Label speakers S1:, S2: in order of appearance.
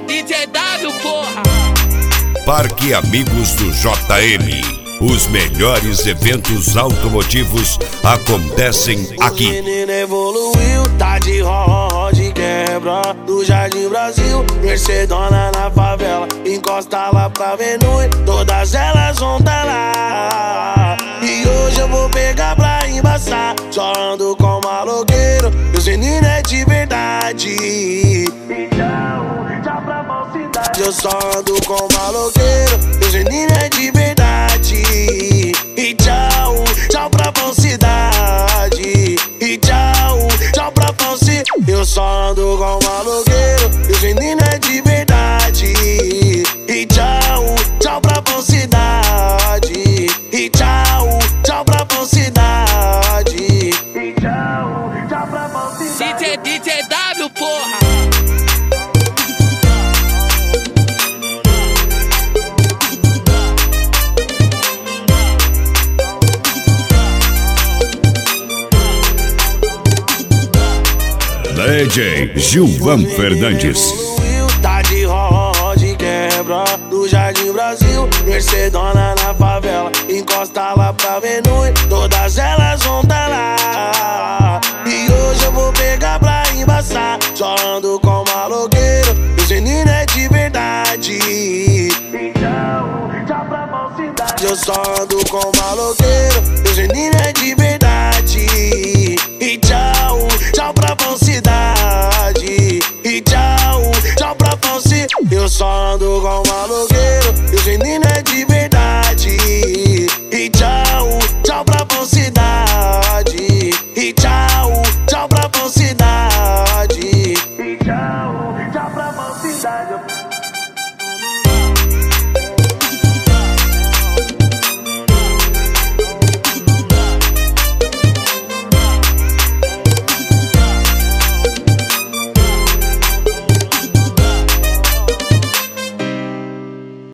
S1: DJW, porra!
S2: Parque Amigos do JM. Os melhores eventos automotivos acontecem aqui.
S3: O menino evoluiu, tá de de quebra do Jardim Brasil. Mercedona na favela, encosta lá pra Venue. Todas elas vão tá lá. E hoje eu vou pegar pra embaçar. Só ando com maloqueiro, meus meninos é de verdade. Tchau pra falsidade. Eu só ando com maloqueiro, meus meninos é de verdade. E tchau pra falsidade. E tchau pra falsidade. Eu só ando com maloqueiro, meus meninos é de verdade. E tchau pra falsidade. E tchau pra falsidade. E tchau pra falsidade.
S1: DJW, porra!
S2: DJ Gilvan Fernandes.
S3: Tá de de quebra do Jardim Brasil. Mercedona na favela, encosta lá pra Venue. Todas elas vão tá lá. E hoje eu vou pegar pra embaçar. Só ando com maloqueiro, meus meninos é de verdade. Tchau pra falsidade. Eu só ando com maloqueiro, meus meninos é de verdade. E tchau pra falsidade. E tchau pra falsidade. Eu só ando com maloqueiro, meus meninos é de verdade. E tchau pra falsidade. E tchau pra falsidade. E tchau pra falsidade.